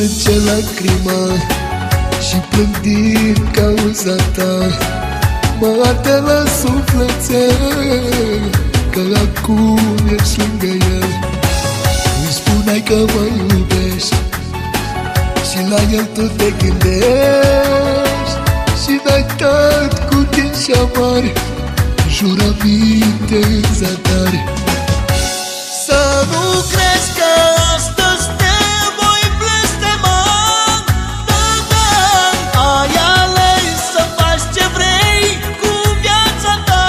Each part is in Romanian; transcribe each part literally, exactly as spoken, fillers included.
curge lacrima și plâng din cauza ta. Mă arde la sufletel că acum ești lângă el. Îmi spuneai că mă iubești și la el tu te gândești și n-ai dat cu din și amar jurăminte în zadar. Să nu crezi că astăzi te voi blestema, da, da. Ai ales să faci ce vrei cu viața ta.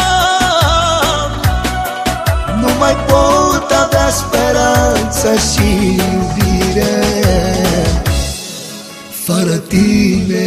Nu mai pot avea speranță și iubire fără tine.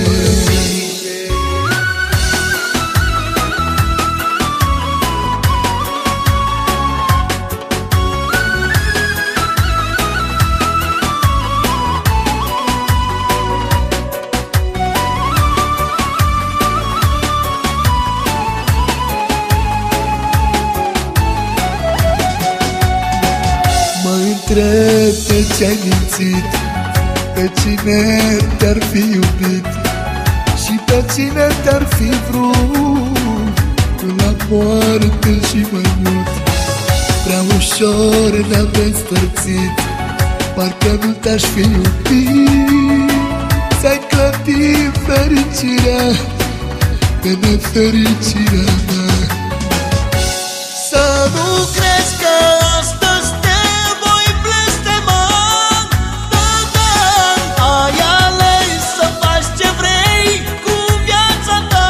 Mă întreb de ce-ai mințit, pe cine te-ar fi iubit și pe cine te-ar fi vrut până la moarte și mai mult. Prea ușor ne-am despărțit, parcă nu te-aș fi iubit. Ți-ai clătit fericirea pe nefericirea mea. Să nu crezi că astăzi te voi blestema, da, da. Ai ales să faci ce vrei cu viața ta.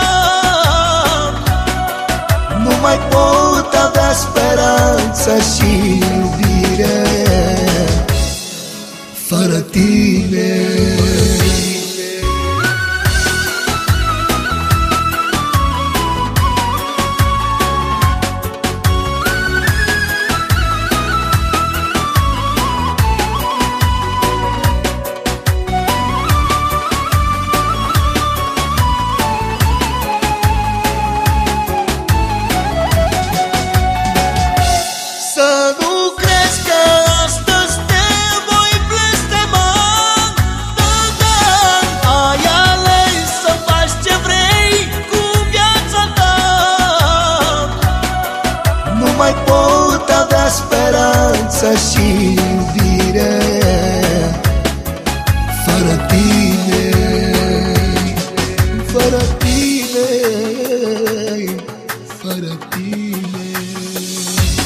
Nu mai pot avea speranță și iubire fără tine. Să nu crezi că astăzi te voi blestema, da, da. Ai ales să faci ce vrei cu viața ta. Nu mai pot avea speranță și iubire fără tine, fără tine, fără tine.